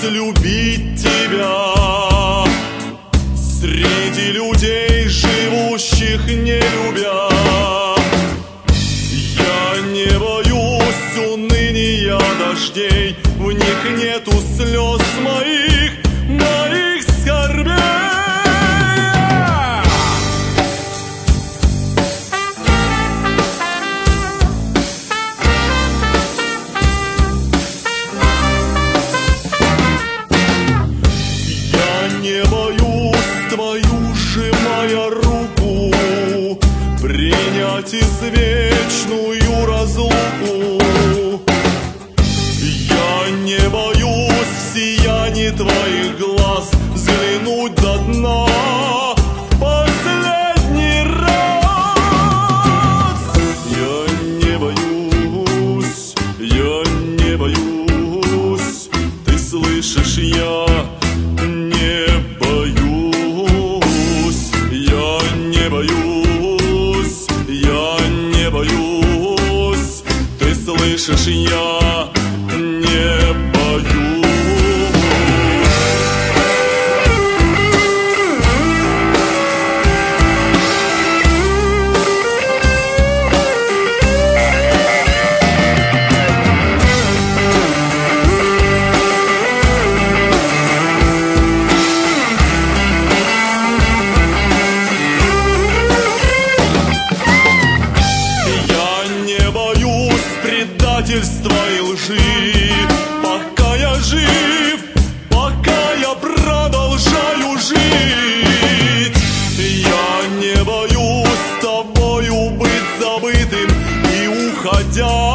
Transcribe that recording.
любить тебя среди людей, живущих не любя. Я не боюсь уныния дождей, в них нету слез моих скорбей. Не боюсь твою, сжимая руку, принять извечную разлуку. Я не боюсь в сиянии твоих глаз взглянуть до дна последний раз. Я не боюсь, ты слышишь, я не боюсь, ты слышишь, я не боюсь. Предательства и лжи, пока я жив, пока я продолжаю жить. Я не боюсь с тобою быть забытым и уходя